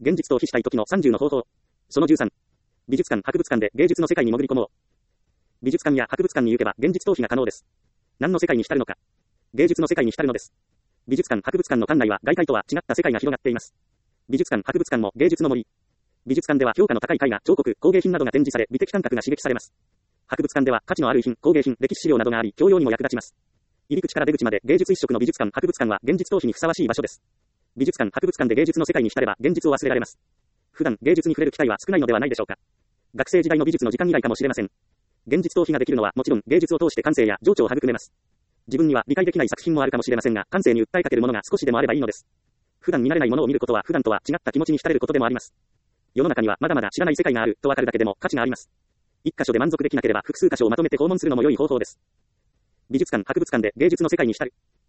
現実逃避したい時の30の方法。その13。美術館、博物館で芸術の世界に潜り込もう。美術館や博物館に行けば現実逃避が可能です。何の世界に浸るのか。芸術の世界に浸るのです。美術館、博物館の館内は外界とは違った世界が広がっています。美術館、博物館も芸術の森。美術館では評価の高い絵画、彫刻、工芸品などが展示され、美的感覚が刺激されます。博物館では価値のある遺品、工芸品、歴史資料などがあり、教養にも役立ちます。入り口から出口まで芸術一色の美術館、博物館は現実逃避にふさわしい場所です。美術館、博物館で芸術の世界に浸れば現実を忘れられます。普段芸術に触れる機会は少ないのではないでしょうか。学生時代の美術の時間以来かもしれません。現実逃避ができるのはもちろん芸術を通して感性や情緒を育めます。自分には理解できない作品もあるかもしれませんが、感性に訴えかけるものが少しでもあればいいのです。普段見慣れないものを見ることは普段とは違った気持ちに浸れることでもあります。世の中にはまだまだ知らない世界があるとわかるだけでも価値があります。一箇所で満足できなければ複数箇所をまとめて訪問するのも良い方法です。美術館、博物館で芸術の世界に浸る。